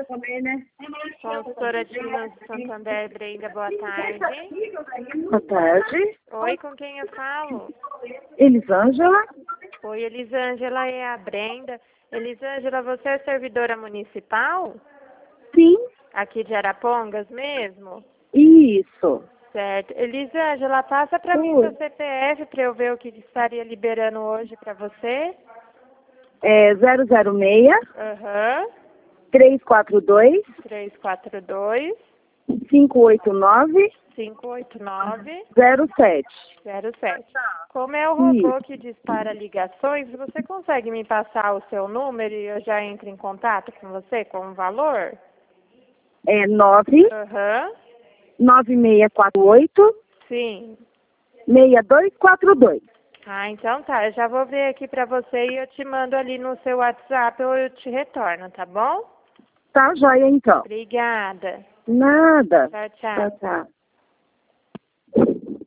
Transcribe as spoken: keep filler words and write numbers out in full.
Consultora de Finanças Santander, Brenda, boa tarde. Boa tarde. Oi, com quem eu falo? Elisângela? Oi, Elisângela, é a Brenda. Elisângela, você é servidora municipal? Sim. Aqui de Arapongas mesmo? Isso. Certo. Elisângela, passa para mim seu C P F para eu ver o que estaria liberando hoje para você. É zero zero seis, Aham. três quatro dois, três quatro dois, cinco oito nove, cinco oito nove, zero sete. zero sete. Como é o robô Isso. que dispara ligações, você consegue me passar o seu número e eu já entro em contato com você com o valor? É nove Aham. nove seis quatro oito, Sim. seis dois quatro dois. Ah, então tá. Eu já vou ver aqui pra você e eu te mando ali no seu WhatsApp ou eu te retorno, tá bom? Tá joia então. Obrigada. Nada. Tchau, tchau. Tchau, tchau.